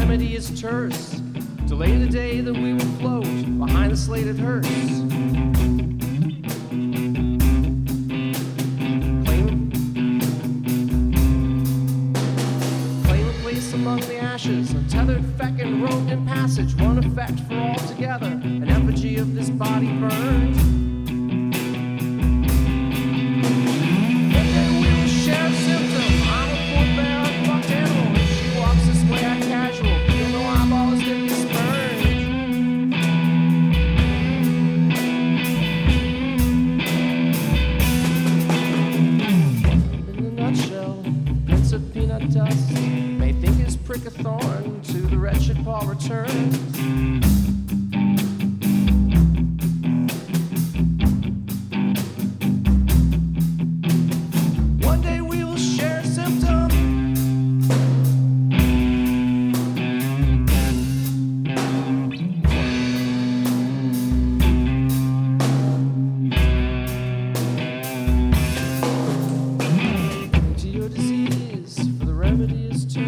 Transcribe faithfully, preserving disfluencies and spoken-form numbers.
remedy is terse. Delay the day that we will float behind the slated hearse. Claim, claim a place among the ashes, untethered feckin' road and passage, one effect for all together, an effigy of this body burned. Dust may think his prick a thorn to the wretched Paul returns. One day we will share a symptom. To your disease, for the remedy is to